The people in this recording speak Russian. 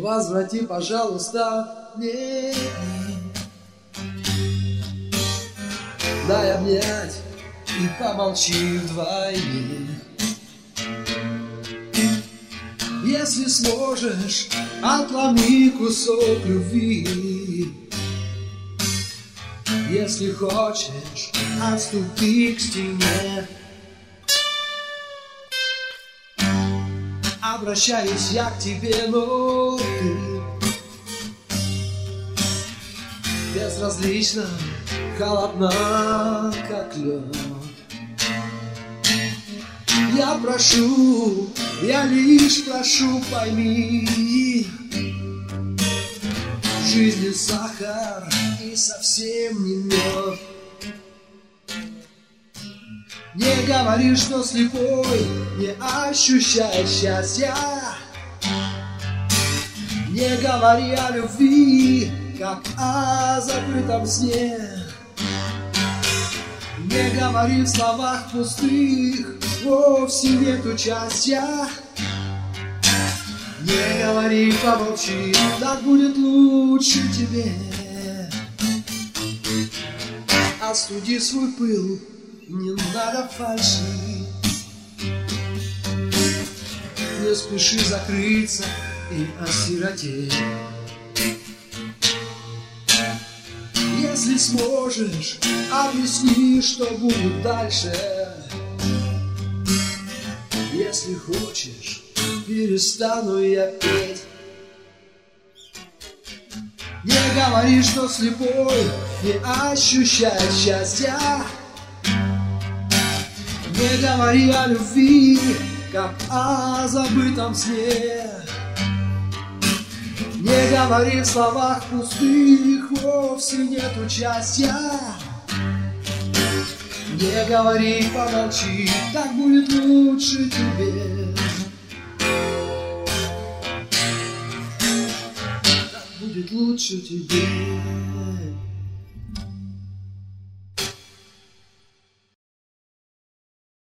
возврати, пожалуйста, мне. Дай обнять и помолчи вдвойне. Если сможешь, отломи кусок любви. Если хочешь, отступи к стене. Обращаюсь я к тебе, но ты безразлично, холодна, как лед. Я прошу, я лишь прошу, пойми, в жизни сахар и совсем не мед. Не говори, что слепой не ощущает счастья. Не говори о любви, как о забытом сне. Не говори в словах пустых, вовсе нет участия. Не говори, помолчи, так будет лучше тебе. Остуди свой пыл, не надо фальши. Не спеши закрыться и осиротеть. Если сможешь, объясни, что будет дальше. Если хочешь, перестану я петь. Не говори, что слепой не ощущает счастья. Не говори о любви, как о забытом сне. Не говори в словах пустых, вовсе нет участия. Не говори, помолчи, так будет лучше тебе. Так будет лучше тебе.